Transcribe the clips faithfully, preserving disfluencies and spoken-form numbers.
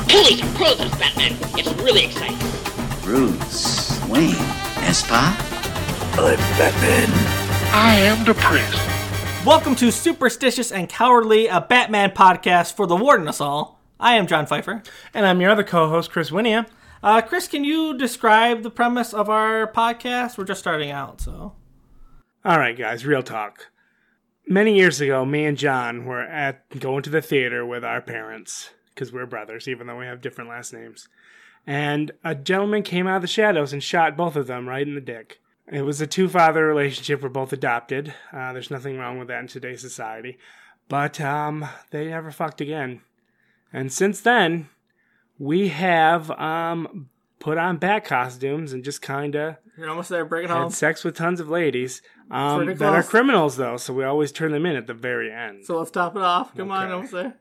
Holy crows, Batman! It's really exciting. Bruce Wayne, n'est-ce pas? I'm Batman. I am depressed. Welcome to Superstitious and Cowardly, a Batman podcast for the Warden us all. I am John Pfeiffer. And I'm your other co-host, Chris Winia. Uh, Chris, can you describe the premise of our podcast? We're just starting out, so... All right, guys, real talk. Many years ago, me and John were at going to the theater with our parents, because we're brothers, even though we have different last names. And a gentleman came out of the shadows and shot both of them right in the dick. It was a two-father relationship. We're both adopted. Uh, there's nothing wrong with that in today's society. But um, they never fucked again. And since then, we have um, put on bat costumes and just kind of... You're almost there, bring it had home. sex with tons of ladies um, that are criminals, though, so we always turn them in at the very end. So let's top it off. Come Okay. on, almost there.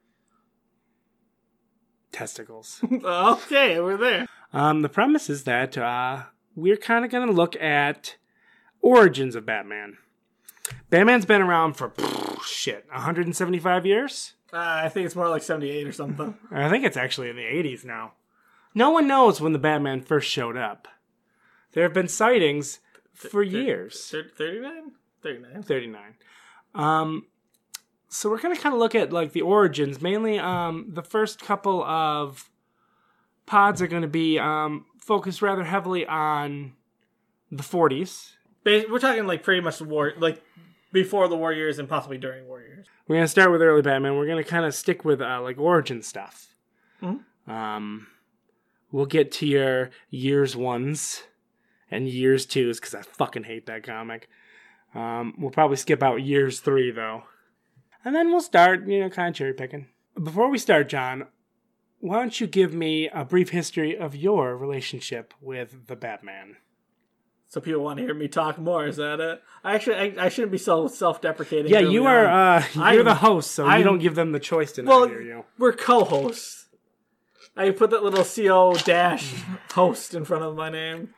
Testicles. Okay, we're there. Um, the premise is that uh, we're kind of going to look at origins of Batman. Batman's been around for, pff, shit, one hundred seventy-five years? Uh, I think it's more like seventy-eight or something. I think it's actually in the eighties now. No one knows when the Batman first showed up. There have been sightings for years. thirty-nine? thirty-nine. thirty-nine. Um, so we're going to kind of look at like the origins. Mainly um, the first couple of pods are going to be um, focused rather heavily on the forties. We're talking like pretty much the war, like before the war years and possibly during war years. We're going to start with early Batman. We're going to kind of stick with uh, like origin stuff. Mm-hmm. Um, we'll get to your years ones and years twos because I fucking hate that comic. Um, we'll probably skip out years three though. And then we'll start, you know, kind of cherry picking. Before we start, John, why don't you give me a brief history of your relationship with the Batman? So people want to hear me talk more, is that it? I actually, I, I shouldn't be so self-deprecating. Yeah, you are, uh, you're I'm, the host, so I'm, you don't give them the choice to not well, hear you. We're co-hosts. I put that little C O dash host in front of my name.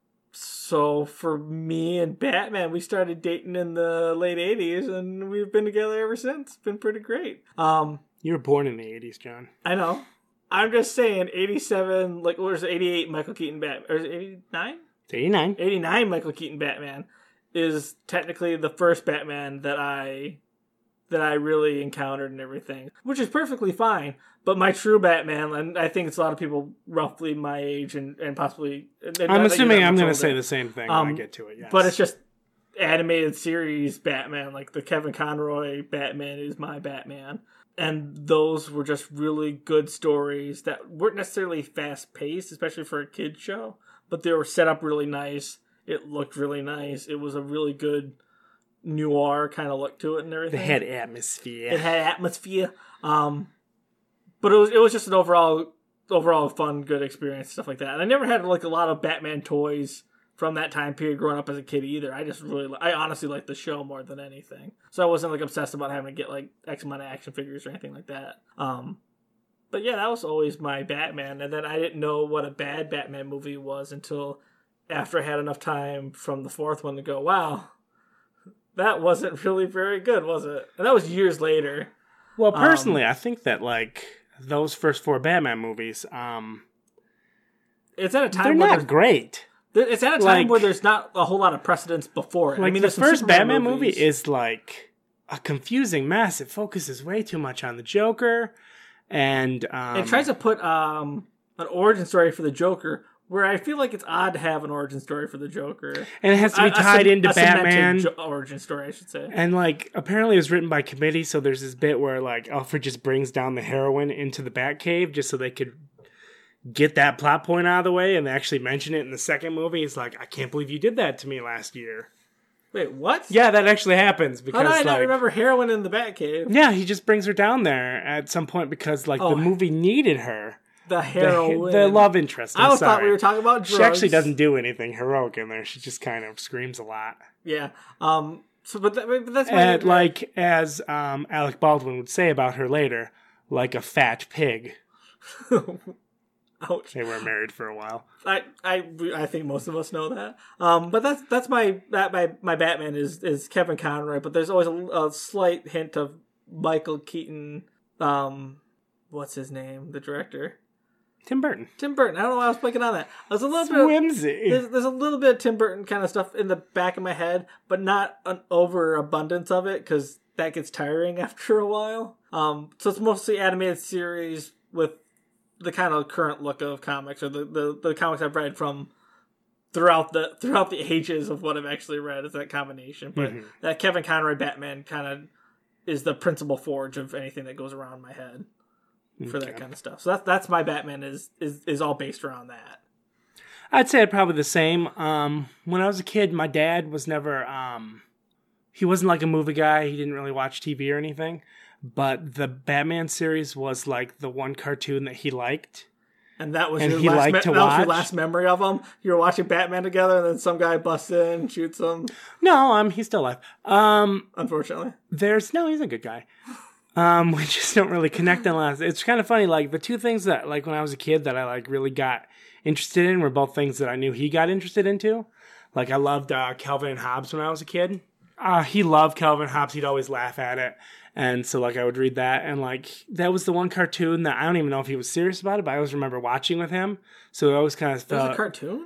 So for me and Batman, we started dating in the late eighties, and we've been together ever since. It's been pretty great. Um, you were born in the eighties, John. I know. I'm just saying, eighty-seven, like, what was it, eighty-eight Michael Keaton Batman, or is it eighty-nine? It's eighty-nine. eighty-nine Michael Keaton Batman is technically the first Batman that I that I really encountered and everything, which is perfectly fine. But my true Batman, and I think it's a lot of people roughly my age and, and possibly... And I'm assuming I'm going to say the same thing um, when I get to it, yes. But it's just animated series Batman, like the Kevin Conroy Batman is my Batman. And those were just really good stories that weren't necessarily fast-paced, especially for a kid's show. But they were set up really nice. It looked really nice. It was a really good noir kind of look to it and everything. It had atmosphere. It had atmosphere. Um, but it was it was just an overall overall fun, good experience, stuff like that. And I never had like a lot of Batman toys from that time period growing up as a kid either. I just really, I honestly liked the show more than anything. So I wasn't like obsessed about having to get like X amount of action figures or anything like that. Um, But yeah, that was always my Batman. And then I didn't know what a bad Batman movie was until after I had enough time from the fourth one to go, wow, that wasn't really very good, was it? And that was years later. Well, personally, um, I think that, like, those first four Batman movies, um... It's at a time they're where not great. It's at a time like, where there's not a whole lot of precedence before it. Like, I mean, the there's some first Superman Batman movies. movie is, like, a confusing mess. It focuses way too much on the Joker, and, um... It tries to put um, an origin story for the Joker, where I feel like it's odd to have an origin story for the Joker. And it has to be A- a tied ce- into a cemented Batman. jo- origin story, I should say. And, like, apparently it was written by committee, so there's this bit where, like, Alfred just brings down the heroine into the Batcave just so they could get that plot point out of the way, and they actually mention it in the second movie. He's like, I can't believe you did that to me last year. Wait, what? Yeah, that actually happens. Because, How did I like, not remember heroin in the Batcave? Yeah, he just brings her down there at some point because, like, Oh. the movie needed her. The heroin. The, the love interest. I'm I always sorry. thought we were talking about drugs. She actually doesn't do anything heroic in there. She just kind of screams a lot. Yeah. Um. So, but, that, but that's my And, like, as um, Alec Baldwin would say about her later, like a fat pig. Ouch. They were married for a while. I, I, I think most of us know that. Um, but that's that's my that my my Batman is is Kevin Conroy. But there's always a, a slight hint of Michael Keaton. Um, what's his name? The director. Tim Burton. Tim Burton. I don't know why I was blanking on that. I was a little bit Whimsy. There's, there's a little bit of Tim Burton kind of stuff in the back of my head, but not an overabundance of it because that gets tiring after a while. Um, so it's mostly animated series with the kind of current look of comics, or the, the, the comics I've read from throughout the throughout the ages of what I've actually read is that combination. But Mm-hmm. that Kevin Conroy Batman kind of is the principal forge of anything that goes around my head for that Okay. kind of stuff. So that's that's my Batman is is is all based around that. I'd say probably the same. Um, when I was a kid, my dad was never, um, he wasn't like a movie guy. He didn't really watch T V or anything. But the Batman series was like the one cartoon that he liked. And that was And your he last liked me- to that was your watch? last memory of him. You were watching Batman together, and then some guy busts in and shoots him. No, um, he's still alive. Um, Unfortunately, there's, no, he's a good guy. Um, we just don't really connect unless, it's kind of funny, like, the two things that, like, when I was a kid that I, like, really got interested in were both things that I knew he got interested into. Like, I loved uh, Calvin and Hobbes when I was a kid. Uh, he loved Calvin and Hobbes. He'd always laugh at it. And so, like, I would read that. And, like, that was the one cartoon that I don't even know if he was serious about it, but I always remember watching with him. So it always kind of it was felt... a cartoon.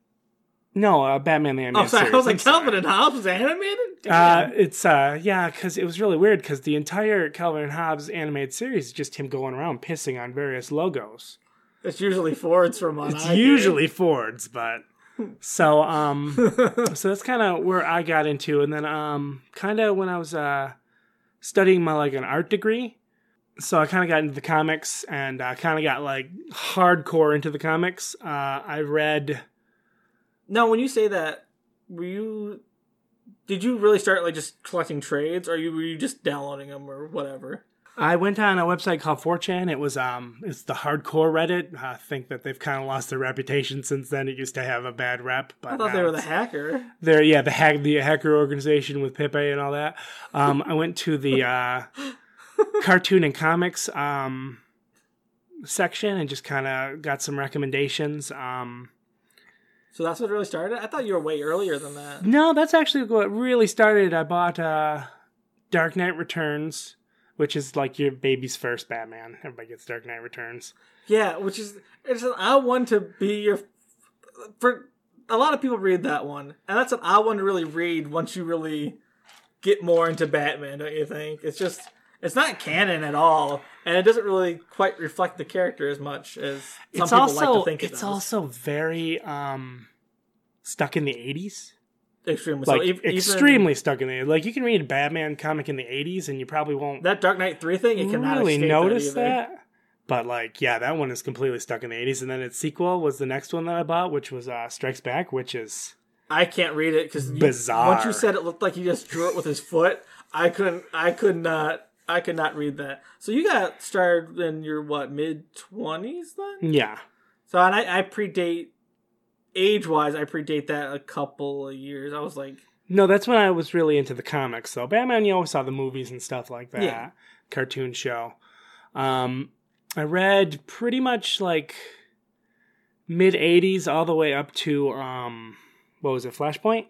No, uh, Batman the Animated Oh, sorry, Series. I was like I'm sorry. Calvin and Hobbes was animated. Uh, Damn. it's, uh, yeah, because it was really weird, because the entire Calvin and Hobbes animated series is just him going around pissing on various logos. It's usually Ford's from on. It's usually Ford's, but... So, um, so that's kind of where I got into, and then, um, kind of when I was, uh, studying my, like, an art degree, so I kind of got into the comics, and I uh, kind of got, like, hardcore into the comics. Uh, I read... Now, when you say that, were you? Did you really start like just collecting trades, or you were you just downloading them or whatever? I went on a website called four chan. It was um, it's the hardcore Reddit. I think that they've kind of lost their reputation since then. It used to have a bad rep, but I thought now they were the it's- hacker. They're yeah, the hack the hacker organization with Pepe and all that. Um, I went to the uh, cartoon and comics um section and just kind of got some recommendations. Um, So that's what really started. I thought you were way earlier than that. no, that's actually what really started. I bought uh, Dark Knight Returns, which is like your baby's first Batman. Everybody gets Dark Knight Returns. Yeah, which is it's an odd one to be your. For a lot of people read that one, and that's an odd one to really read once you really get more into Batman. Don't you think? It's just it's not canon at all, and it doesn't really quite reflect the character as much as some It's people also like to think it it's does. also very um stuck in the eighties. Extremely, Like so ev- even extremely stuck in the like you can read a Batman comic in the eighties and you probably won't that Dark Knight three thing. You cannot really escape notice that. either. that. But like yeah, that one is completely stuck in the eighties. And then its sequel was the next one that I bought, which was uh, Strikes Back, which is I can't read it because Bizarre. Once you said it looked like he just drew it with his foot, I couldn't. I could not. I could not read that. So you got started in your what mid twenties then? yeah. So and I, I predate age wise. I predate that a couple of years. I was like, No, that's when I was really into the comics. So Batman, you always saw the movies and stuff like that. Yeah. Cartoon show. Um, I read pretty much like mid eighties all the way up to, um, what was it, Flashpoint?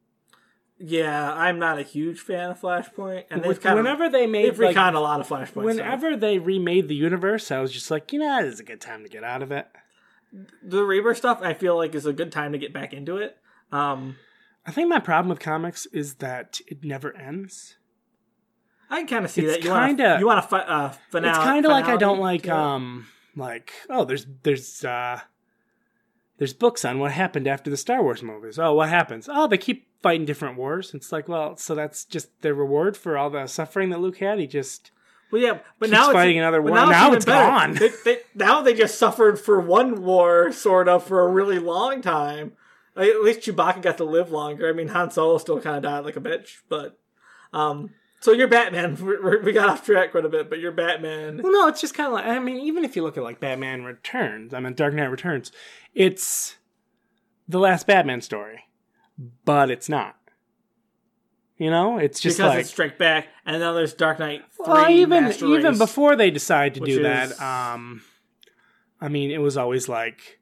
yeah, I'm not a huge fan of Flashpoint, and they've Wh- kind Whenever of they made they've like, reconned a lot of Flashpoints. whenever they remade the universe, I was just like, you know, this is a good time to get out of it. the Rebirth stuff, I feel like is a good time to get back into it. Um, I think my problem with comics is that it never ends. I can kind of see It's that. You want kinda- to you want to fi- uh, finale. It's kind of like I don't finality like to it. um like oh there's there's uh there's books on what happened after the Star Wars movies. Oh, what happens? Oh, they keep fighting different wars. It's like, well, so that's just their reward for all the suffering that Luke had. He just Well, yeah, but keeps now it's, fighting another but war. Now even it's better. gone. They, they, now they just suffered for one war, sort of, for a really long time. Like, at least Chewbacca got to live longer. I mean, Han Solo still kind of died like a bitch, but um. So you're Batman. We we got off track quite a bit, but you're Batman. well, no, it's just kind of like I mean, even if you look at like Batman Returns, I mean Dark Knight Returns, it's the last Batman story, but it's not. You know, it's just because like it's Strike Back, and now there's Dark Knight three. well, even Master even Race. before they decide to which do is- that, um, I mean, it was always like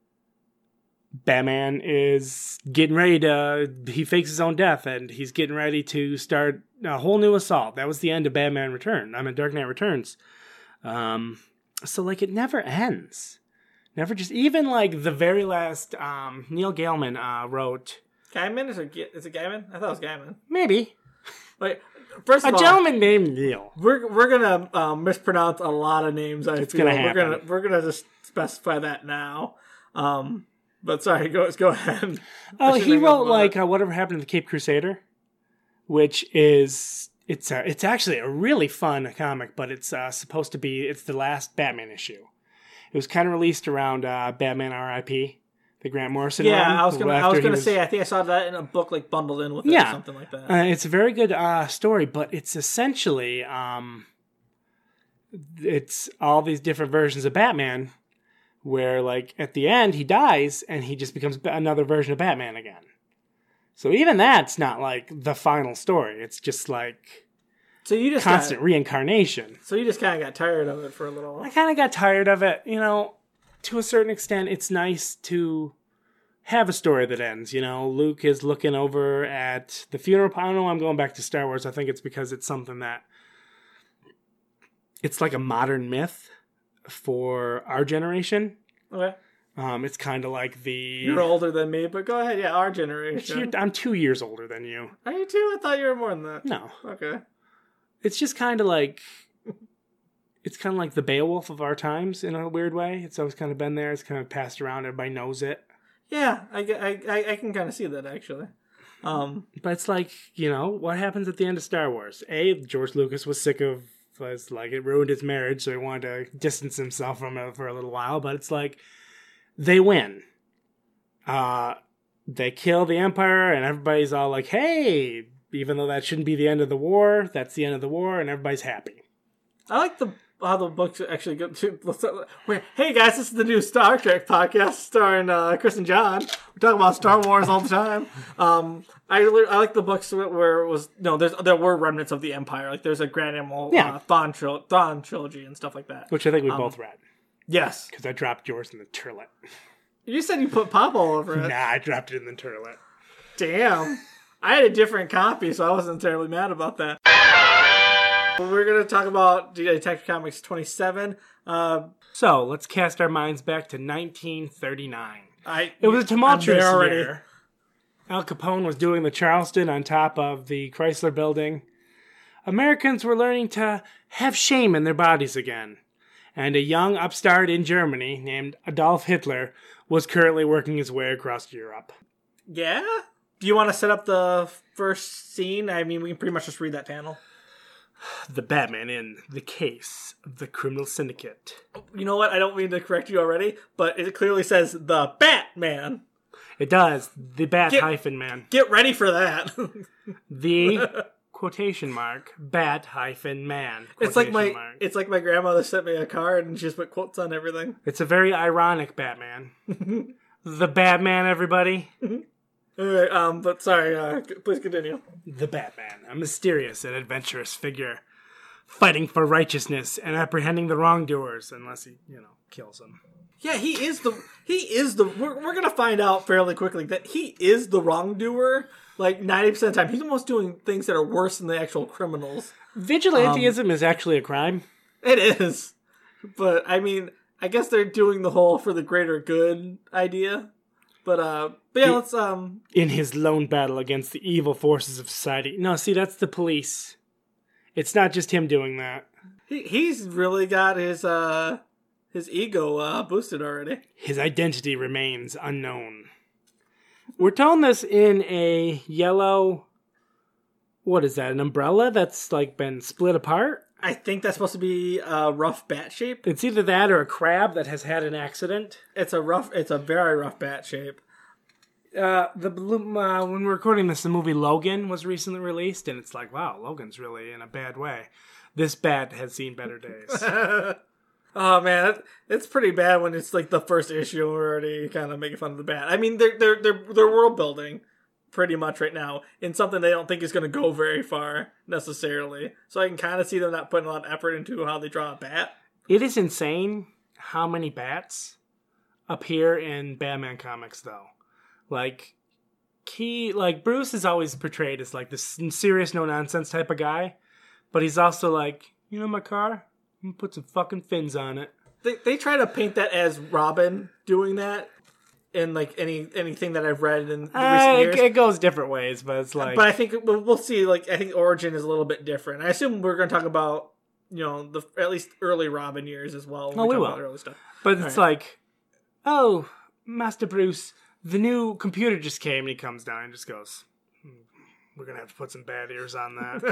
Batman is getting ready to he fakes his own death, and he's getting ready to start a whole new assault. That was the end of Batman Return. I mean, Dark Knight Returns. Um, so like it never ends. Never just even like the very last um, Neil Gaiman uh, wrote. Gaiman is it? Is it Gaiman? I thought it was Gaiman. Maybe. Wait, first of a all, gentleman named Neil. We're we're gonna um, mispronounce a lot of names. I It's feel gonna we're happen. gonna we're gonna just specify that now. Um, but sorry, go go ahead. Oh, I should he think wrote about like it. uh, Whatever Happened to the Cape Crusader, which is it's a, it's actually a really fun comic, but it's uh, supposed to be it's the last Batman issue. It was kind of released around uh, Batman R I P, the Grant Morrison Yeah, run. I was gonna I after was he gonna say I think I saw that in a book like bundled in with it Yeah. or something like that. Uh, it's a very good uh, story, but it's essentially um, it's all these different versions of Batman, where like at the end he dies and he just becomes ba- another version of Batman again. So even that's not like the final story. It's just like so you just constant got, reincarnation. so you just kind of got tired of it for a little. I kind of got tired of it, you know. To a certain extent, it's nice to have a story that ends. You know, Luke is looking over at the funeral. I don't know why I'm going back to Star Wars. I think it's because it's something that it's like a modern myth for our generation. Okay, Um, it's kind of like the. you're older than me, but go ahead. Yeah, our generation. You're- I'm two years older than you. Are you too? I thought you were more than that. No, Okay. it's just kind of like. It's kind of like the Beowulf of our times in a weird way. It's always kind of been there. It's kind of passed around. Everybody knows it. Yeah, I, get- I, I, I can kind of see that actually. Um, But it's like, you know, what happens at the end of Star Wars? A, George Lucas was sick of, was like, it ruined his marriage, so he wanted to distance himself from it for a little while. But it's like, they win. Uh, they kill the Empire, and everybody's all like, hey, even though that shouldn't be the end of the war, that's the end of the war, and everybody's happy. I like the how the books actually go to. let's- Wait, hey guys, this is the new Star Trek podcast starring uh, Chris and John. We're talking about Star Wars all the time. Um, I really, I like the books where it was no, there's there were remnants of the Empire. Like there's a Grand Admiral Yeah. uh, Thrawn, tril- Thrawn trilogy and stuff like that. Which I think we both read, Yes, because I dropped yours in the turlet. you said you put pop all over it. Nah, I dropped it in the turlet. Damn, I had a different copy, so I wasn't terribly mad about that. We're gonna talk about Detective Comics twenty-seven. Uh, So, let's cast our minds back to nineteen thirty-nine. I It was a tumultuous I'm there already. year. Al Capone was doing the Charleston on top of the Chrysler Building. Americans were learning to have shame in their bodies again. And a young upstart in Germany named Adolf Hitler was currently working his way across Europe. Yeah? Do you want to set up the first scene? I mean, we can pretty much just read that panel. The Batman in the case of the criminal syndicate. You know what? I don't mean to correct you already, but it clearly says the Batman. It does. The Bat Get- hyphen man. Get ready for that. The quotation mark Bat hyphen man. It's like my quotation mark. it's like my grandmother sent me a card and she just put quotes on everything. It's a very ironic Batman. The Batman, everybody. Alright, um, but sorry, uh, please continue. The Batman, a mysterious and adventurous figure, fighting for righteousness and apprehending the wrongdoers, unless he, you know, kills them. Yeah, he is the he is the we're, we're gonna find out fairly quickly that he is the wrongdoer. Like ninety percent of the time, he's almost doing things that are worse than the actual criminals. Vigilantism Um, is actually a crime. It is, but I mean, I guess they're doing the whole for the greater good idea. But uh, but yeah, He- let's um. In his lone battle against the evil forces of society. No, see, that's the police. It's not just him doing that. He he's really got his uh his ego uh boosted already. His identity remains unknown. We're telling this in a yellow... What is that, an umbrella that's like been split apart? I think that's supposed to be a rough bat shape. It's either that or a crab that has had an accident. It's a rough. It's a very rough bat shape. Uh, the blue- uh, when we're recording this, the movie Logan was recently released, and it's like, wow, Logan's really in a bad way. This bat has seen better days. Oh man, it, it's pretty bad when it's like the first issue. We're already kind of making fun of the bat. I mean, they're they're they're they're world building pretty much right now in something they don't think is going to go very far necessarily. So I can kind of see them not putting a lot of effort into how they draw a bat. It is insane how many bats appear in Batman comics, though. Like, he, like, Bruce is always portrayed as, like, this serious, no-nonsense type of guy. But he's also like, you know my car? I'm gonna put some fucking fins on it. they they try to paint that as Robin doing that in like any anything that I've read in the Uh, recent it, years. it goes different ways, but it's like. But I think we'll, we'll see. Like I think origin is a little bit different. I assume we're going to talk about you know the at least early Robin years as well. when Oh, we talk will. about early stuff. But it's like, oh, Master Bruce, the new computer just came, and he comes down and just goes, "Hmm, we're gonna have to put some bad ears on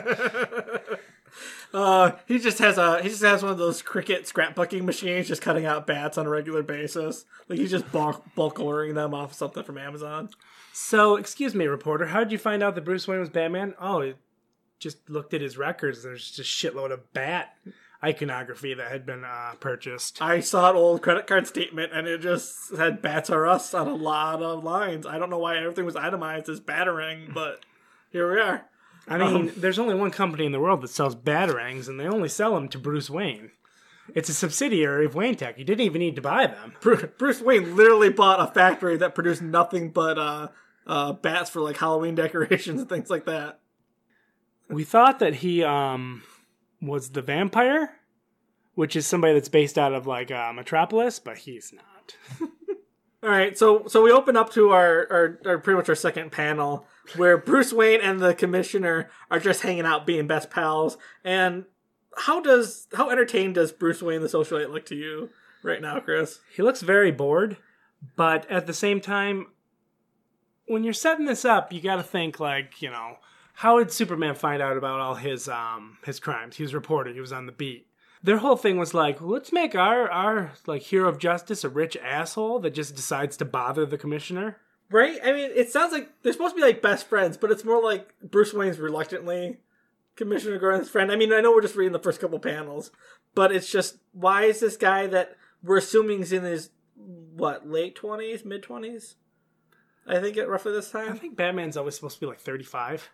that. Uh, he just has a he just has one of those Cricut scrapbooking machines, just cutting out bats on a regular basis. Like he's just bulk, bulk ordering them off something from Amazon. So, excuse me, reporter, how did you find out that Bruce Wayne was Batman? Oh, he just looked at his records. There's just a shitload of bat iconography that had been uh, purchased. I saw an old credit card statement, and it just had "Bats Are Us" on a lot of lines. I don't know why everything was itemized as Batarang, but here we are. I mean, there's only one company in the world that sells Batarangs, and they only sell them to Bruce Wayne. It's a subsidiary of Wayne Tech. You didn't even need to buy them. Bruce Wayne literally bought a factory that produced nothing but uh, uh, bats for like Halloween decorations and things like that. We thought that he um, was the vampire, which is somebody that's based out of like uh, Metropolis, but he's not. All right, so so we open up to our, our, our pretty much our second panel where Bruce Wayne and the Commissioner are just hanging out, being best pals. And how does how entertained does Bruce Wayne the socialite look to you right now, Chris? He looks very bored, but at the same time, when you're setting this up, you got to think like, you know, how did Superman find out about all his um his crimes? He was reported. He was on the beat. Their whole thing was like, let's make our our like hero of justice a rich asshole that just decides to bother the Commissioner. Right? I mean, it sounds like they're supposed to be like best friends, but it's more like Bruce Wayne's reluctantly Commissioner Gordon's friend. I mean, I know we're just reading the first couple panels, but it's just, why is this guy that we're assuming is in his, what, late twenties, mid twenties? I think at roughly this time. I think Batman's always supposed to be like thirty-five.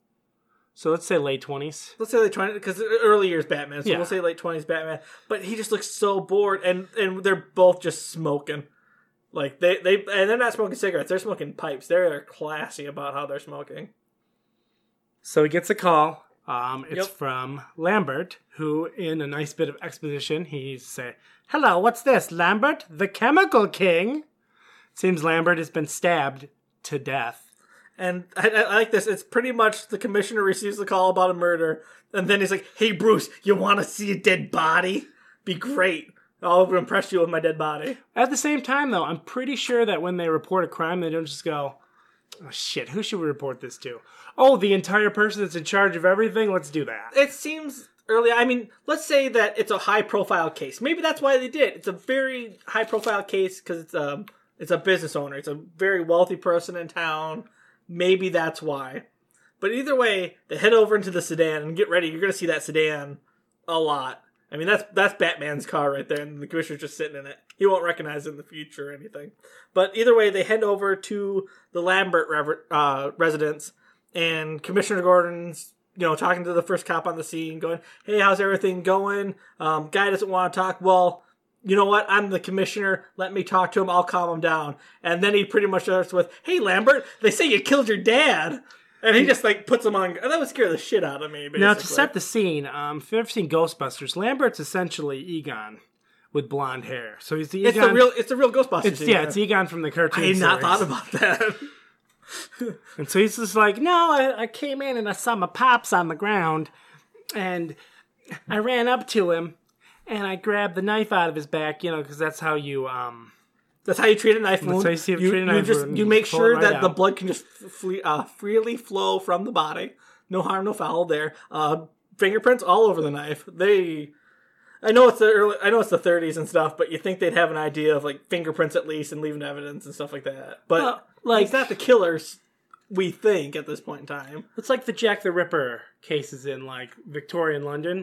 So let's say late twenties. Let's say late twenties, because early years Batman, so Yeah. we'll say late twenties Batman. But he just looks so bored, and, and they're both just smoking. Like, they, they, and they're not smoking cigarettes, they're smoking pipes. They're classy about how they're smoking. So he gets a call. Um, it's Yep. from Lambert, who, in a nice bit of exposition, he say, "Hello, what's this, Lambert? The Chemical King?" Seems Lambert has been stabbed to death. And I, I like this. It's pretty much the Commissioner receives the call about a murder, and then he's like, "Hey, Bruce, you want to see a dead body? Be great. I'll impress you with my dead body." At the same time, though, I'm pretty sure that when they report a crime, they don't just go, "Oh, shit, who should we report this to? Oh, the entire person that's in charge of everything? Let's do that." It seems early. I mean, let's say that it's a high-profile case. Maybe that's why they did. It's a very high-profile case because it's a it's a business owner. It's a very wealthy person in town. Maybe that's why. But either way, they head over into the sedan and get ready. You're going to see that sedan a lot. I mean, that's that's Batman's car right there, and the Commissioner's just sitting in it. He won't recognize it in the future or anything. But either way, they head over to the Lambert rever- uh, residence, and Commissioner Gordon's, you know, talking to the first cop on the scene, going, "Hey, how's everything going? Um, guy doesn't want to talk. Well, you know what? I'm the Commissioner. Let me talk to him. I'll calm him down." And then he pretty much starts with, "Hey, Lambert, they say you killed your dad." And he just, like, puts him on... That would scare the shit out of me, basically. Now, to set the scene, um, if you've ever seen Ghostbusters, Lambert's essentially Egon with blonde hair. So he's the Egon... It's the real, it's the real Ghostbusters. It's, yeah, it's Egon from the cartoon I had not series. thought about that. And so he's just like, "No, I, I came in and I saw my pops on the ground, and I ran up to him, and I grabbed the knife out of his back, you know, because that's how you, um... That's how you treat a knife wound. how you see- you, treat a you knife just wound. you make Pull sure it right that the out. blood can just fle- uh, freely flow from the body. No harm, no foul there. Uh, fingerprints all over the knife. They, I know it's the early, I know it's the thirties and stuff, but you think they'd have an idea of like fingerprints at least and leaving evidence and stuff like that. But Well, like- it's not the killers. We think at this point in time. It's like the Jack the Ripper cases in, like, Victorian London.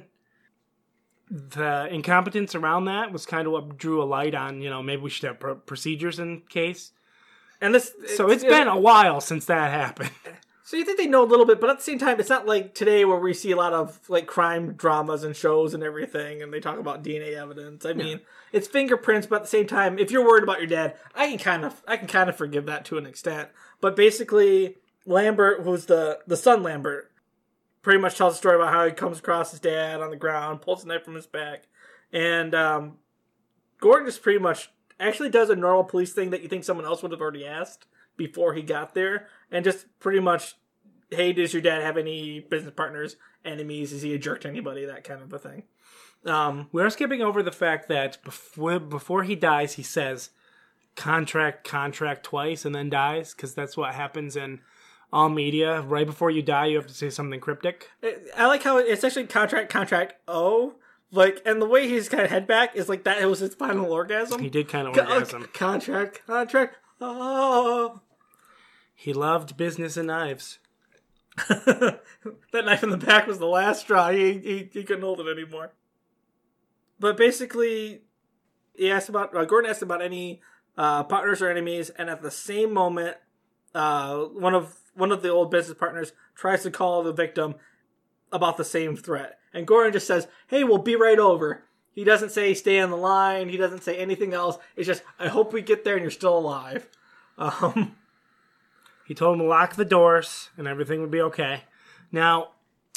The incompetence around that was kind of what drew a light on, you know, maybe we should have pro- procedures in case. And this, So it's been a while since that happened. So you think they know a little bit, but at the same time, it's not like today where we see a lot of like crime dramas and shows and everything, and they talk about D N A evidence. I mean, it's fingerprints, but at the same time, if you're worried about your dad, I can kind of, I can kind of forgive that to an extent. But basically, Lambert, who's the the son Lambert, pretty much tells a story about how he comes across his dad on the ground, pulls a knife from his back, and um, Gordon just pretty much actually does a normal police thing that you think someone else would have already asked before he got there, and just pretty much, hey, does your dad have any business partners, enemies? Is he a jerk to anybody? That kind of a thing. Um, We're skipping over the fact that before, before he dies, he says contract, contract twice and then dies, because that's what happens in all media. Right before you die, you have to say something cryptic. I like how it's actually contract, contract, oh. Like, and the way he's kind of head back is like that. It was his final orgasm. He did kind of Con- orgasm. Contract, contract, oh. He loved business and knives. That knife in the back was the last straw. He, he he couldn't hold it anymore. But basically, he asked about uh, Gordon asked about any uh, partners or enemies, and at the same moment, uh, one of one of the old business partners tries to call the victim about the same threat, and Gordon just says, "Hey, we'll be right over." He doesn't say stay on the line. He doesn't say anything else. It's just, I hope we get there and you're still alive. Um. He told him to lock the doors and everything would be okay. Now,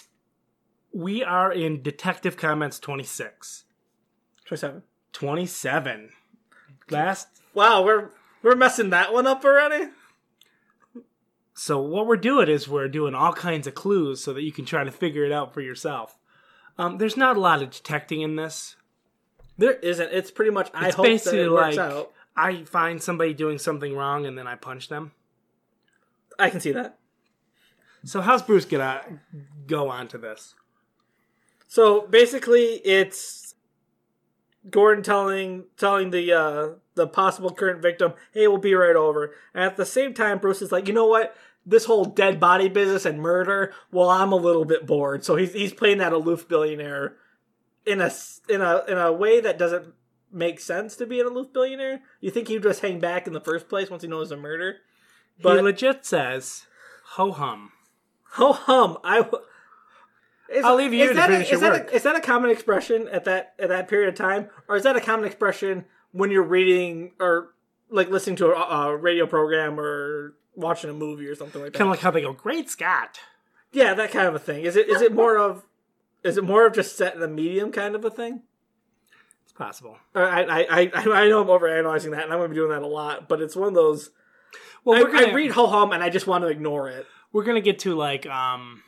we are in Detective Comments twenty-six. twenty-seven. twenty-seven. Last. Wow, we're we're messing that one up already? So what we're doing is we're doing all kinds of clues so that you can try to figure it out for yourself. Um, there's not a lot of detecting in this. There isn't. It's pretty much, I It's hope that basically it works like out. I find somebody doing something wrong and then I punch them. I can see that. So how's Bruce gonna go on to this? So basically, it's Gordon telling telling the uh, the possible current victim, "Hey, we'll be right over." And at the same time, Bruce is like, "You know what? This whole dead body business and murder. Well, I'm a little bit bored." So he's he's playing that aloof billionaire in a in a in a way that doesn't make sense to be an aloof billionaire. You think he'd just hang back in the first place once he knows a murder? But he legit says, "Ho hum." Ho hum. I. W- is, I'll leave you is to that finish a, your is that work. A, is that a common expression at that at that period of time, or is that a common expression when you're reading or like listening to a, a radio program or watching a movie or something like that? Kind of like how they go, "Great Scott." Yeah, that kind of a thing. Is it is it more of is it more of just set in a medium kind of a thing? It's possible. Or I I I I know I'm overanalyzing that, and I'm going to be doing that a lot. But it's one of those. Well, I, we're gonna, I read ho hum and I just want to ignore it. We're gonna get to like um,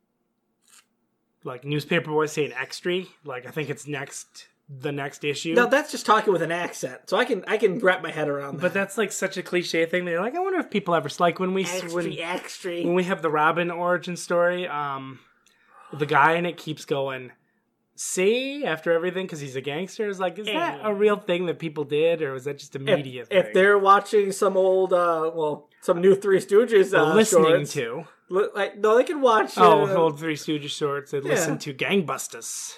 like newspaper boys saying "extra." Like I think it's next the next issue. No, that's just talking with an accent, so I can I can wrap my head around that. But that's like such a cliche thing that you're like, I wonder if people ever like when we extra when, extra. when we have the Robin origin story. Um, the guy in it keeps going, "See," after everything because he's a gangster. Is like, is that a real thing that people did, or was that just a media if, thing? if they're watching some old, uh, well, some new Three Stooges, uh, Or listening shorts, to li- like no, they can watch. oh uh, old Three Stooges shorts and yeah. listen to Gangbusters.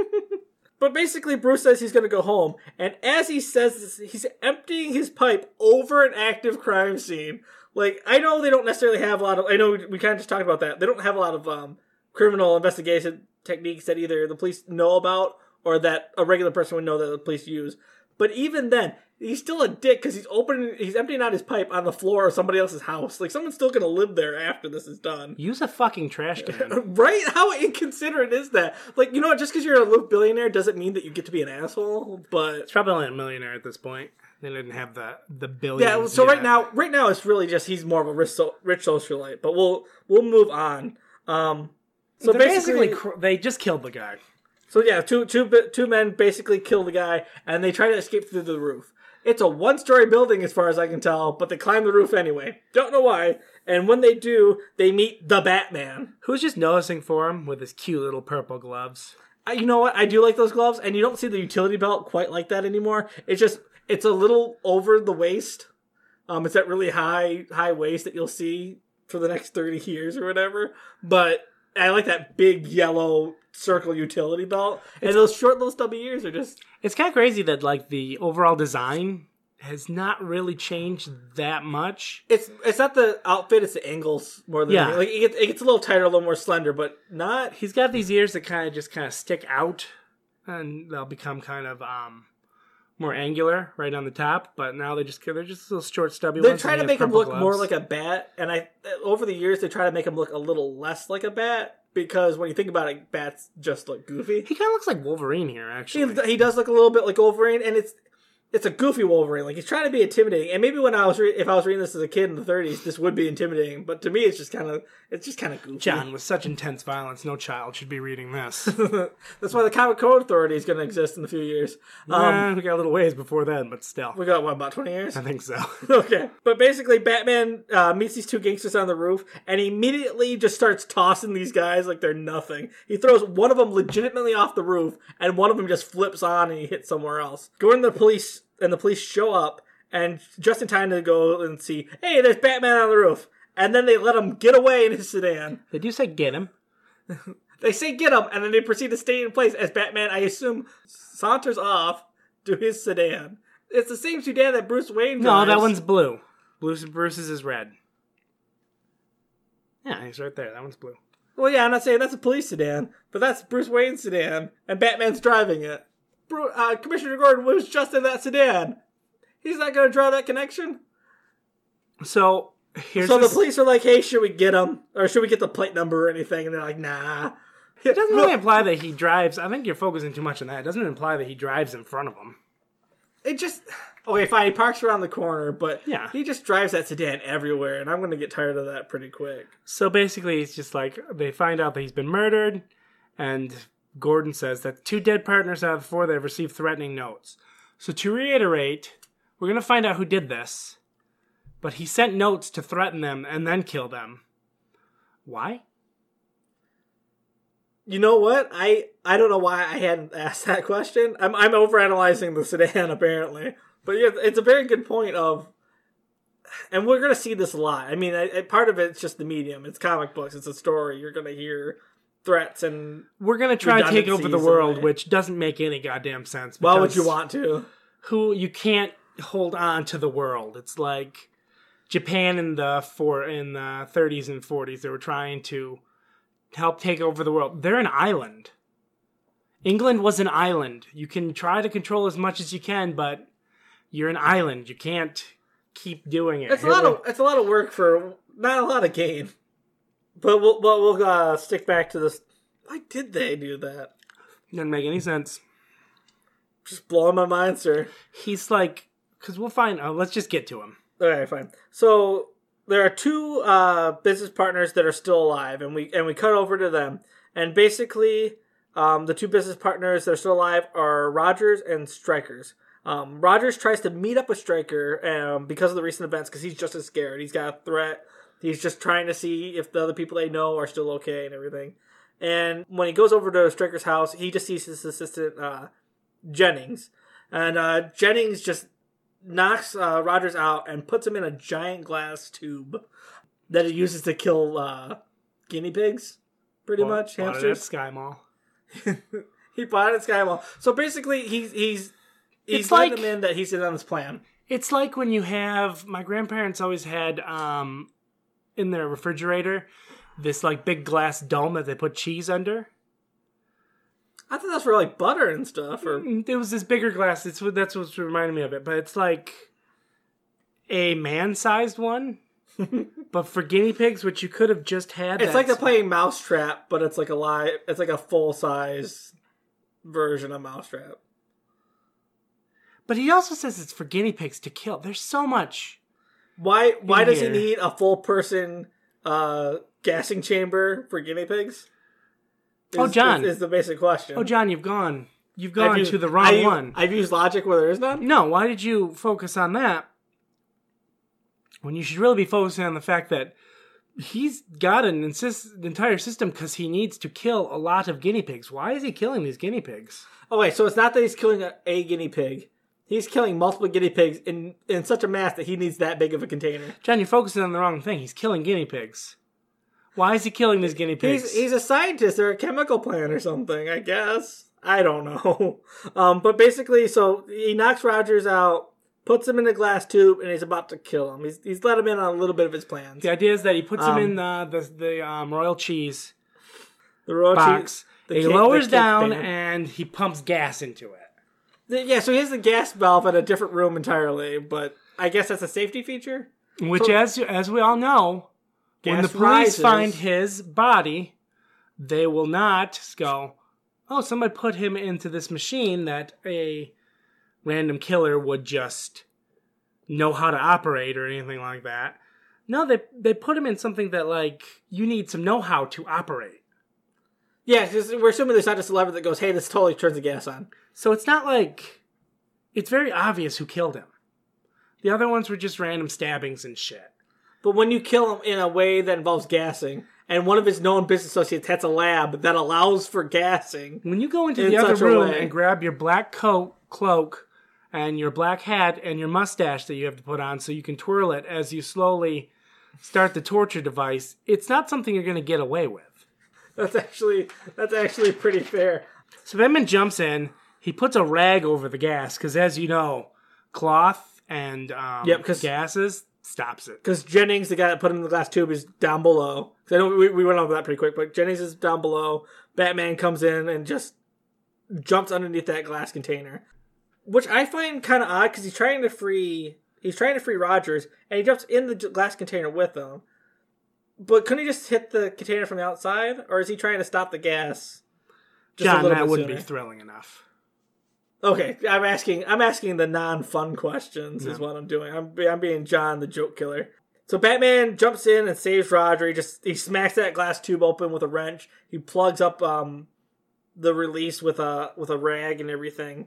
But basically, Bruce says he's going to go home, and as he says this, he's emptying his pipe over an active crime scene. Like, I know they don't necessarily have a lot of. I know we, we kind of just talked about that. They don't have a lot of um, criminal investigation techniques that either the police know about or that a regular person would know that the police use. But even then, he's still a dick because he's opening, he's emptying out his pipe on the floor of somebody else's house. Like, someone's still going to live there after this is done. Use a fucking trash can. Right? How inconsiderate is that? Like, you know what? Just because you're a little billionaire doesn't mean that you get to be an asshole. But It's probably only a millionaire at this point. They didn't have the the billions. yeah, so yet. right now, right now it's really just he's more of a rich, so, rich socialite. But we'll we'll move on. Um, so They're basically, basically, cr- they just killed the guy. so yeah, two two bi- two men basically kill the guy, and they try to escape through the roof. It's a one-story building as far as I can tell, but they climb the roof anyway. Don't know why. And when they do, they meet the Batman. Who's just noticing for him with his cute little purple gloves. I, you know what? I do like those gloves, and you don't see the utility belt quite like that anymore. It's just, it's a little over the waist. Um, it's that really high, high waist that you'll see for the next thirty years or whatever. But I like that big yellow circle utility belt. And those short little stubby ears are just... It's kind of crazy that like the overall design has not really changed that much. It's it's not the outfit, it's the angles more than Yeah. anything. Like, it gets, it gets a little tighter, a little more slender, but not... He's got these ears that kind of just kind of stick out, and they'll become kind of um more angular right on the top. But now they just they're just little short stubby They ones. try and to he has make him purple look more gloves. like a bat, and I over the years they try to make him look a little less like a bat, because when you think about it, bats just look goofy. He kind of looks like Wolverine here, actually. He, he does look a little bit like Wolverine, and it's it's a goofy Wolverine. Like, he's trying to be intimidating. And maybe when I was re- if I was reading this as a kid in the thirties, this would be intimidating. But to me, it's just kind of it's just kind of goofy. John, with such intense violence, no child should be reading this. That's why the Comic Code Authority is going to exist in a few years. Um, nah, we got a little ways before then, but still. we got, what, about twenty years? I think so. Okay. But basically, Batman uh, meets these two gangsters on the roof, and he immediately just starts tossing these guys like they're nothing. He throws one of them legitimately off the roof, and one of them just flips on and he hits somewhere else. Going to the police, and the police show up, and just in time to go and see, hey, there's Batman on the roof. And then they let him get away in his sedan. Did you say get him? They say get him, and then they proceed to stay in place as Batman, I assume, saunters off to his sedan. It's the same sedan that Bruce Wayne drives. No, that one's blue. Bruce, Bruce's is red. Yeah, he's right there. That one's blue. Well, yeah, I'm not saying that's a police sedan, but that's Bruce Wayne's sedan, and Batman's driving it. Bru- uh, Commissioner Gordon was just in that sedan. He's not going to draw that connection? So, here's So this- the police are like, hey, should we get him? Or should we get the plate number or anything? And they're like, nah. It doesn't really imply that he drives. I think you're focusing too much on that. It doesn't imply that he drives in front of him. It just... Okay, fine, he parks around the corner, but Yeah. he just drives that sedan everywhere, and I'm going to get tired of that pretty quick. So basically, it's just like they find out that he's been murdered, and Gordon says that two dead partners out of the four that have received threatening notes. So to reiterate, we're going to find out who did this, but he sent notes to threaten them and then kill them. Why? You know what? I I don't know why I hadn't asked that question. I'm I'm overanalyzing the sedan apparently, but yeah, it's a very good point of, and we're gonna see this a lot. I mean, I, I, part of it's just the medium. It's comic books. It's a story. You're gonna hear threats and We're going to try to take over the redundancies world, and- which doesn't make any goddamn sense. Why would because you want to? Who you can't hold on to the world. It's like Japan in the four in the thirties and forties. They were trying to help take over the world. They're an island. England was an island. You can try to control as much as you can, but you're an island. You can't keep doing it. It's a lot of it's a lot of work for not a lot of gain. But we'll but we'll uh, stick back to this. Why did they do that? Doesn't make any sense. Just blowing my mind, sir. He's like, because we'll find. Uh, let's just get to him. Okay, fine. So there are two uh, business partners that are still alive, and we and we cut over to them. And basically, um, the two business partners that are still alive are Rogers and Strikers. Um, Rogers tries to meet up with Stryker um, because of the recent events, because he's just as scared. He's got a threat. He's just trying to see if the other people they know are still okay and everything. And when he goes over to Stryker's house, he just sees his assistant, uh, Jennings. And uh, Jennings just knocks uh, Rogers out and puts him in a giant glass tube that he uses to kill uh, guinea pigs, pretty Well, much, bought it hamsters. at Sky Mall. He bought it at Sky Mall. So basically, he's he's he's It's letting like- him in that he's in on this plan. It's like when you have, my grandparents always had um, in their refrigerator this like big glass dome that they put cheese under. I thought that's for like butter and stuff. Or It was this bigger glass. It's what that's what's reminding me of it. But it's like a man-sized one, but for guinea pigs, which you could have just had. it's like they're that's- playing Mousetrap, but it's like a live. It's like a full size version of Mousetrap. But he also says it's for guinea pigs to kill. There's so much. Why? Why In does here. he need a full person uh, gassing chamber for guinea pigs? Is, Oh, John. is, is the basic question. Oh, John, you've gone. You've I've gone used- to the wrong I use- one. I've used logic where there is none. No, why did you focus on that when you should really be focusing on the fact that he's got an insist- entire system because he needs to kill a lot of guinea pigs? Why is he killing these guinea pigs? Oh wait, so it's not that he's killing a, a guinea pig. He's killing multiple guinea pigs in in such a mass that he needs that big of a container. John, you're focusing on the wrong thing. He's killing guinea pigs. Why is he killing these guinea pigs? He's he's a scientist or a chemical plant or something, I guess. I don't know. Um, but basically, so he knocks Rogers out, puts him in a glass tube, and he's about to kill him. He's he's let him in on a little bit of his plans. The idea is that he puts Um, him in the the, the um, royal cheese The royal box. cheese- the he cake- lowers the cake down pan. and he pumps gas into it. The- Yeah, so he has the gas valve in a different room entirely, but I guess that's a safety feature? Which, So- as as we all know, when the Gas police rises. find his body, they will not go, oh, somebody put him into this machine that a random killer would just know how to operate or anything like that. No, they they put him in something that, like, you need some know-how to operate. Yeah, because we're assuming there's not just a lever that goes, hey, this totally turns the gas on. So it's not like... It's very obvious who killed him. The other ones were just random stabbings and shit. But when you kill him in a way that involves gassing, and one of his known business associates has a lab that allows for gassing... When you go into in the other such a room way- and grab your black coat, cloak, and your black hat, and your mustache that you have to put on so you can twirl it as you slowly start the torture device, it's not something you're going to get away with. That's actually that's actually pretty fair. So Batman jumps in, he puts a rag over the gas, because as you know, cloth and um, Yep, 'cause- gases stops it. Because Jennings, the guy that put him in the glass tube, is down below. 'Cause I know we, we went over that pretty quick, but Jennings is down below. Batman comes in and just jumps underneath that glass container, which I find kind of odd because he's trying to free he's trying to free Rogers, and he jumps in the j- glass container with him. But couldn't he just hit the container from the outside, or is he trying to stop the gas? Just a John, little that bit wouldn't sooner? be thrilling enough. Okay, I'm asking. I'm asking the non-fun questions. Is No. what I'm doing. I'm I'm being John, the joke killer. So Batman jumps in and saves Roger. He just he smacks that glass tube open with a wrench. He plugs up um the release with a with a rag and everything.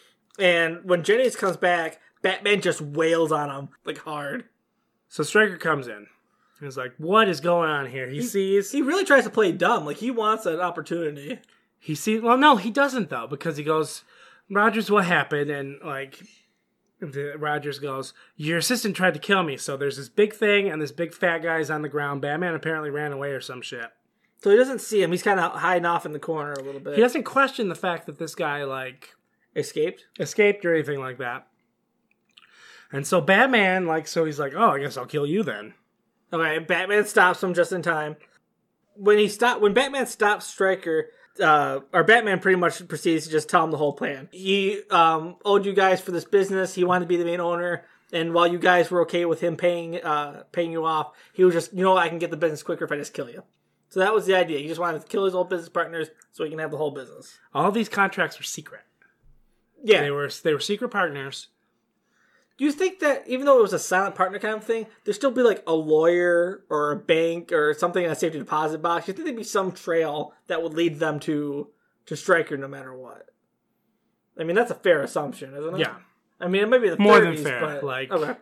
And when Jennings comes back, Batman just wails on him like hard. So Stryker comes in. He's like, what is going on here? He, sees... He really tries to play dumb. Like he wants an opportunity. He sees... Well, no, he doesn't, though, because he goes, Rogers, what happened? And, like, the, Rogers goes, your assistant tried to kill me, so there's this big thing, and this big fat guy's on the ground. Batman apparently ran away or some shit. So he doesn't see him. He's kind of hiding off in the corner a little bit. He doesn't question the fact that this guy, like, Escaped? escaped or anything like that. And so Batman, like, so he's like, oh, I guess I'll kill you then. Okay, Batman stops him just in time. When he stop, when Batman stops Stryker, uh, or Batman pretty much proceeds to just tell him the whole plan. He um, owed you guys for this business. He wanted to be the main owner, and while you guys were okay with him paying uh, paying you off, he was just, you know, I can get the business quicker if I just kill you. So that was the idea. He just wanted to kill his old business partners so he can have the whole business. All these contracts were secret. Yeah. They were they were secret partners. Do you think that even though it was a silent partner kind of thing, there'd still be like a lawyer or a bank or something in a safety deposit box? You think there'd be some trail that would lead them to to Stryker no matter what? I mean, that's a fair assumption, isn't it? Yeah. I mean, it might be the More than thirties, fair, but like- okay.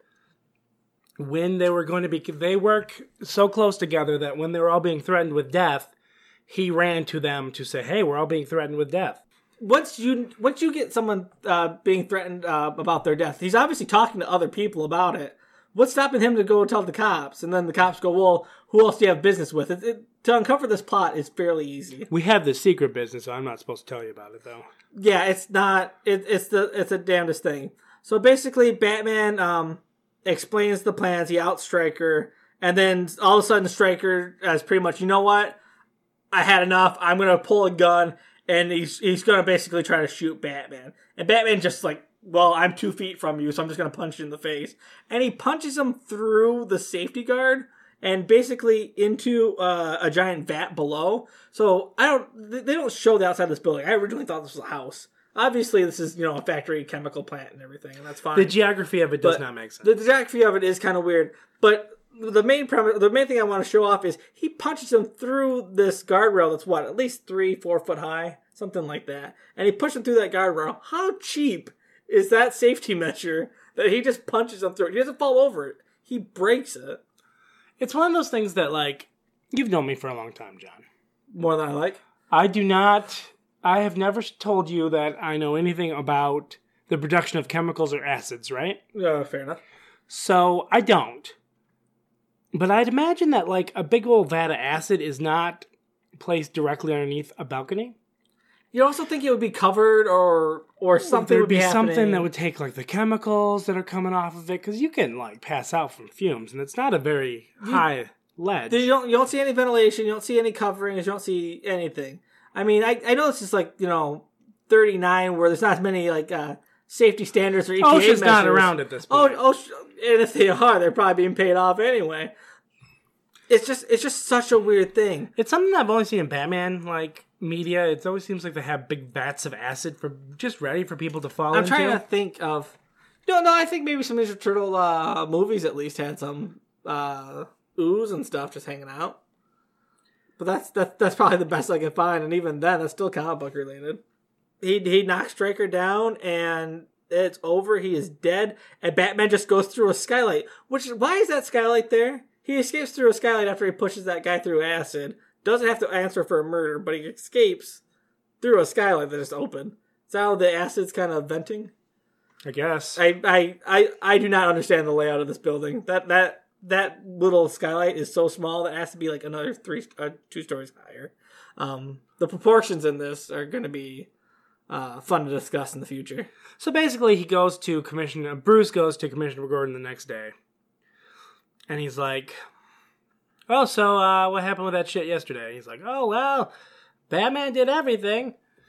When they were going to be, they work so close together that when they were all being threatened with death, he ran to them to say, hey, we're all being threatened with death. Once you once you get someone uh, being threatened uh, about their death, he's obviously talking to other people about it. What's stopping him to go tell the cops? And then the cops go, well, who else do you have business with? It, it, to uncover this plot is fairly easy. We have this secret business, so I'm not supposed to tell you about it, though. Yeah, it's not. It, it's the it's a damnedest thing. So basically, Batman um, explains the plans. He outs Stryker, and then all of a sudden, Stryker is pretty much, you know what? I had enough. I'm gonna pull a gun, and he's he's gonna basically try to shoot Batman. And Batman just like, well, I'm two feet from you, so I'm just gonna punch you in the face. And he punches him through the safety guard and basically into uh, a giant vat below. So I don't. They don't show the outside of this building. I originally thought this was a house. Obviously, this is, you know, a factory chemical plant and everything, and that's fine. The geography of it does But not make sense. The geography of it is kind of weird, but the main premise, the main thing I want to show off is he punches him through this guardrail that's what, at least three, four foot high, something like that, and he pushes him through that guardrail. How cheap is that safety measure that he just punches him through it? He doesn't fall over it; he breaks it. It's one of those things that, like, you've known me for a long time, John. More than I like. I do not... I have never told you that I know anything about the production of chemicals or acids, right? Uh, fair enough. So, I don't. But I'd imagine that, like, a big old vat of acid is not placed directly underneath a balcony. You also think it would be covered, or or something There'd would be, be happening. something that would take, like, the chemicals that are coming off of it, because you can, like, pass out from fumes, and it's not a very high ledge. You don't you don't see any ventilation. You don't see any coverings. You don't see anything. I mean, I, I know this is like, you know, thirty-nine, where there's not as many, like, uh, safety standards or E P A OSHA's measures. not around at this Oh, point. oh, and if they are, they're probably being paid off anyway. It's just it's just such a weird thing. It's something I've only seen in Batman, like, media, it always seems like they have big vats of acid for just ready for people to fall I'm into. trying to think of. No, no, I think maybe some Ninja Turtle uh, movies at least had some uh, ooze and stuff just hanging out. But that's that's that's probably the best I can find, and even then, that's still comic book related. He he knocks Stryker down, and it's over. He is dead, and Batman just goes through a skylight. Which why is that skylight there? He escapes through a skylight after he pushes that guy through acid. Doesn't have to answer for a murder, but he escapes through a skylight that is open. Is that how the acid's kind of venting? I guess. I, I, I, I do not understand the layout of this building. That that that little skylight is so small that it has to be like another three, uh, two stories higher. Um, the proportions in this are going to be uh, fun to discuss in the future. So basically, he goes to Commissioner Bruce goes to Commissioner Gordon the next day, and he's like, "Oh, so uh, what happened with that shit yesterday?" He's like, "Oh well, Batman did everything."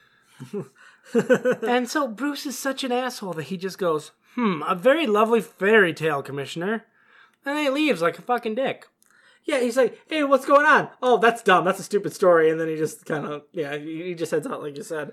And so Bruce is such an asshole that he just goes, "Hmm, a very lovely fairy tale, Commissioner," and then he leaves like a fucking dick. Yeah, he's like, "Hey, what's going on?" "Oh, that's dumb. That's a stupid story." And then he just kind of, yeah, he just heads out like you said.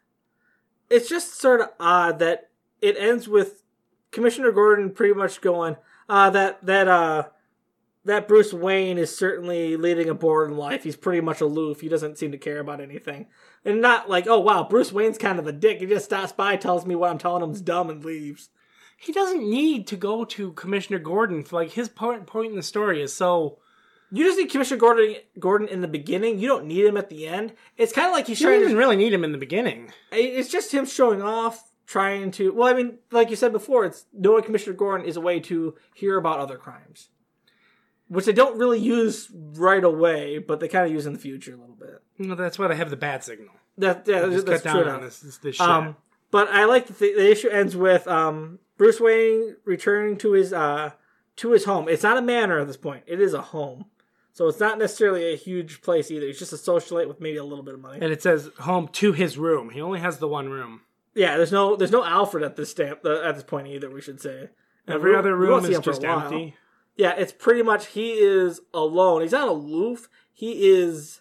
It's just sort of odd that it ends with Commissioner Gordon pretty much going, uh, that, that, uh, that Bruce Wayne is certainly leading a boring life. He's pretty much aloof. He doesn't seem to care about anything. And not like, oh wow, Bruce Wayne's kind of a dick. He just stops by, tells me what I'm telling him is dumb, and leaves. He doesn't need to go to Commissioner Gordon. Like, his point, point in the story is so... You just need Commissioner Gordon Gordon in the beginning. You don't need him at the end. It's kind of like he's You trying don't even to... really need him in the beginning. It's just him showing off, trying to... Well, I mean, like you said before, it's knowing Commissioner Gordon is a way to hear about other crimes. Which they don't really use right away, but they kind of use in the future a little bit. No, that's why they have the bat signal. That, yeah, Just that's cut true down on now. this, this, this shit. Um, but I like that the, the issue ends with um, Bruce Wayne returning to his uh, to his home. It's not a manor at this point. It is a home. So it's not necessarily a huge place either. It's just a socialite with maybe a little bit of money. And it says home to his room. He only has the one room. Yeah, there's no there's no Alfred at this stamp uh, at this point either. We should say Every we, other we won't room see is him for a just while. empty. Yeah, it's pretty much he is alone. He's not aloof. He is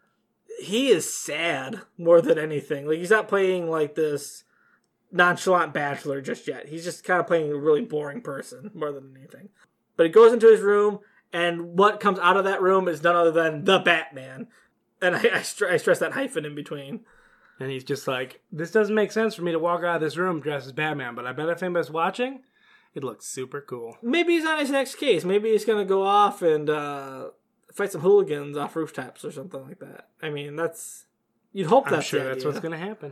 he is sad more than anything. Like he's not playing like this nonchalant bachelor just yet. He's just kind of playing a really boring person more than anything. But he goes into his room, and what comes out of that room is none other than the Batman. And I, I, str- I stress that hyphen in between. And he's just like, this doesn't make sense for me to walk out of this room dressed as Batman, but I bet if anybody's watching, it looks super cool. Maybe he's on his next case. Maybe he's going to go off and uh, fight some hooligans off rooftops or something like that. I mean, that's... You'd hope that's I'm sure the that's idea. what's going to happen.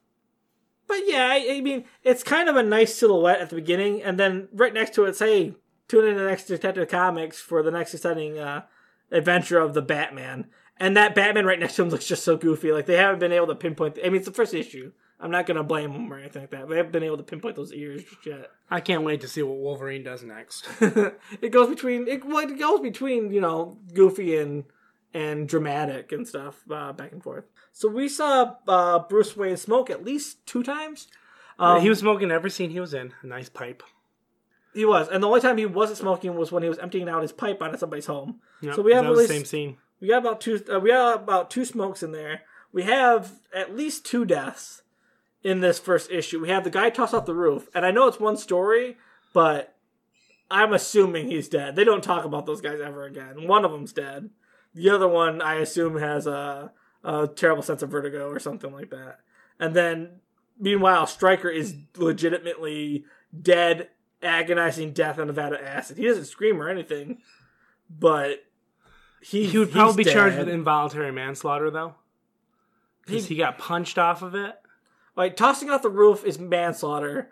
But yeah, I, I mean, it's kind of a nice silhouette at the beginning, and then right next to it, say, tune in to the next Detective Comics for the next exciting uh, adventure of the Batman. And that Batman right next to him looks just so goofy. Like, they haven't been able to pinpoint... I mean, it's the first issue. I'm not going to blame them or anything like that. They haven't been able to pinpoint those ears just yet. I can't wait to see what Wolverine does next. It goes between... It, well, it goes between, you know, goofy and and dramatic and stuff, uh, back and forth. So we saw uh, Bruce Wayne smoke at least two times. Um, he was smoking every scene he was in. A nice pipe. He was. And the only time he wasn't smoking was when he was emptying out his pipe onto somebody's home. Yep, so we have that at was least... the same scene. We got about two. Uh, we got about two smokes in there. We have at least two deaths in this first issue. We have the guy tossed off the roof, and I know it's one story, but I'm assuming he's dead. They don't talk about those guys ever again. One of them's dead. The other one, I assume, has a, a terrible sense of vertigo or something like that. And then, meanwhile, Stryker is legitimately dead, agonizing death on Nevada acid. He doesn't scream or anything, but. He, he would probably be dead. charged with involuntary manslaughter, though. Because he, he got punched off of it. Like, tossing off the roof is manslaughter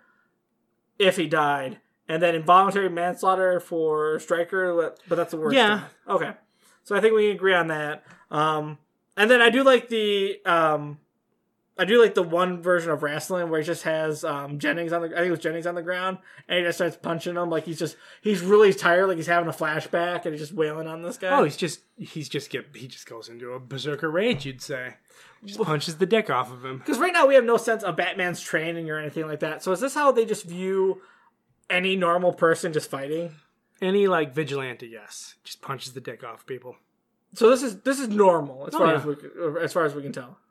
if he died. And then involuntary manslaughter for Stryker, but that's the worst. Yeah. Death. Okay. So I think we can agree on that. Um, and then I do like the... Um, I do like the one version of wrestling where he just has um, Jennings on the... I think it was Jennings on the ground. And he just starts punching him like he's just... He's really tired, like he's having a flashback, and he's just wailing on this guy. Oh, he's just... He's just get... He just goes into a berserker rage, you'd say. Just punches the dick off of him. Because right now we have no sense of Batman's training or anything like that. So is this how they just view any normal person just fighting? Any, like, vigilante, yes. Just punches the dick off people. So this is this is normal as Oh, far yeah. as we as far as we can tell.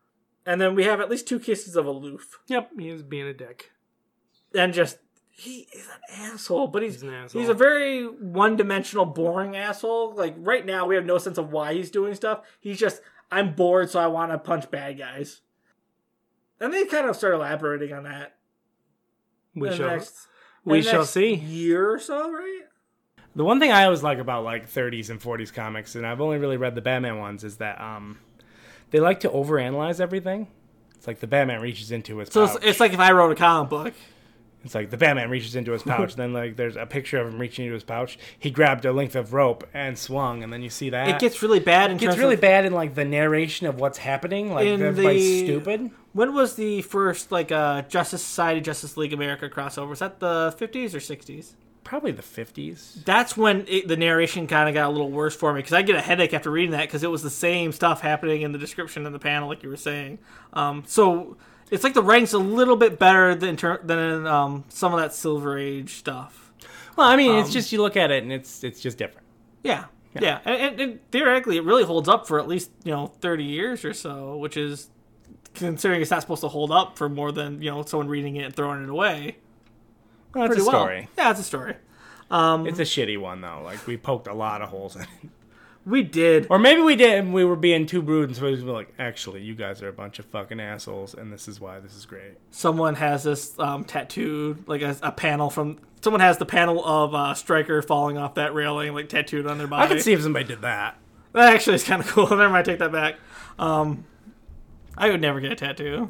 And then we have at least two cases of aloof. Yep, he is being a dick. And just, he is an asshole, but he's He's an asshole. he's a very one-dimensional, boring asshole. Like, right now, we have no sense of why he's doing stuff. He's just, I'm bored, so I want to punch bad guys. And they kind of start elaborating on that. We in the shall, next- we in the shall next see. Year or so, right? The one thing I always like about like thirties and forties comics, and I've only really read the Batman ones, is that um, they like to overanalyze everything. It's like the Batman reaches into his So pouch. it's, it's like if I wrote a comic book. It's like the Batman reaches into his pouch, then like there's a picture of him reaching into his pouch. He grabbed a length of rope and swung, and then you see that. It gets really bad in It gets terms really of, bad in like the narration of what's happening. Like In everybody's the- stupid. When was the first like uh, Justice Society, Justice League America crossover? Was that the fifties or sixties? Probably the fifties. That's when it, the narration kind of got a little worse for me because I get a headache after reading that because it was the same stuff happening in the description in the panel, like you were saying. Um, so it's like the writing's a little bit better than ter- than in, um, some of that Silver Age stuff. Well, I mean, it's Um, just you look at it and it's it's just different. Yeah, yeah, And, and, and theoretically, it really holds up for at least you know thirty years or so, which is considering it's not supposed to hold up for more than you know someone reading it and throwing it away. Well, it's Pretty a well. story. Yeah, it's a story. Um, It's a shitty one though. Like we poked a lot of holes in it. we did. Or maybe we did and we were being too rude and so we were like, actually, you guys are a bunch of fucking assholes and this is why this is great. Someone has this um, tattooed, like a, a panel from. Someone has the panel of uh, Stryker falling off that railing, like tattooed on their body. I could see if somebody did that. That actually is kind of cool. Never mind, I take that back. Um, I would never get a tattoo.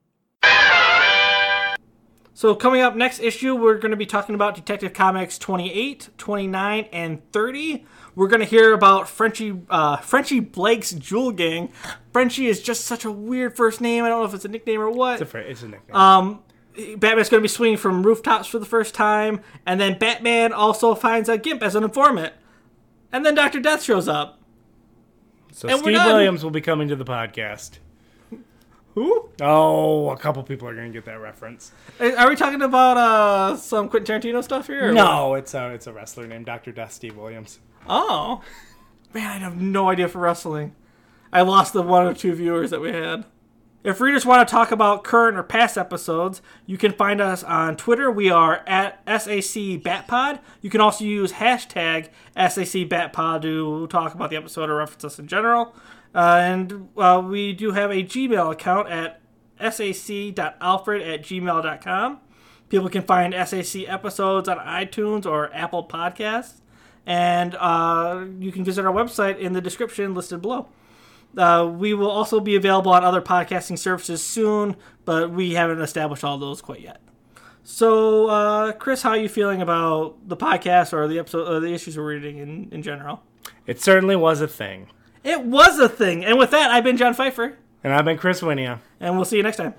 So coming up next issue, we're going to be talking about Detective Comics twenty-eight, twenty-nine, and thirty. We're going to hear about Frenchie uh, Frenchie Blake's Jewel Gang. Frenchie is just such a weird first name. I don't know if it's a nickname or what. It's a, fr- it's a nickname. Um, Batman's going to be swinging from rooftops for the first time, and then Batman also finds a Gimp as an informant. And then Doctor Death shows up. so and we're Steve done. Williams will be coming to the podcast. Who? Oh, a couple people are going to get that reference. Are we talking about uh, some Quentin Tarantino stuff here? or No, it's a, it's a wrestler named Doctor Death Steve Williams. what? Oh. Man, I have no idea for wrestling. I lost the one or two viewers that we had. If readers want to talk about current or past episodes, you can find us on Twitter. We are at S A C Batpod. You can also use hashtag S A C Batpod to talk about the episode or reference us in general. Uh, and uh, we do have a Gmail account at sac dot alfred at gmail dot com. People can find S A C episodes on iTunes or Apple Podcasts. And uh, you can visit our website in the description listed below. Uh, we will also be available on other podcasting services soon, but we haven't established all those quite yet. So, uh, Chris, how are you feeling about the podcast or the episode, or the issues we're reading in, in general? It certainly was a thing. It was a thing. And with that, I've been John Pfeiffer. And I've been Chris Winia. And we'll see you next time.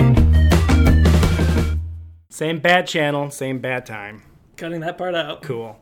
Same bat channel, same bat time. Cutting that part out. Cool.